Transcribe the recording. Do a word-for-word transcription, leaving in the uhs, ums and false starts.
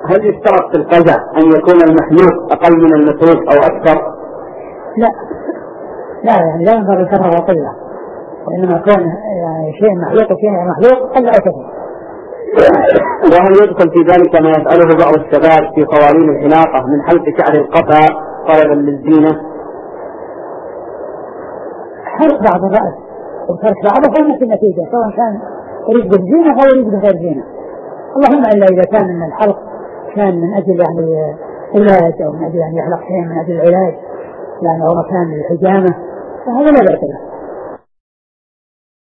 هل يشترط في القزع أن يكون المحلوق أقل من المتروك أو أكثر؟ لا لا يعني لا ينظر الكثرة والقلة، وإنما يكون يعني شيء محلوق وشيء محلوق قل أو كثر. وهل يدخل في ذلك ما يفعله بعض الشباب في قوانين الحلاقة من حلق شعر القفا طلبا للزينة؟ حلق بعض الرأس وترك بعضه فهو نفس النتيجة، سواء كان يريد بالزينة أو يريد بغير زينة. اللهم إلا إذا كان من الحلق كان من أجل يعني علاج أو من أجل أن يحلق شيء من أجل العلاج يعني أو مكان للحجامة فهذا لا بأس له.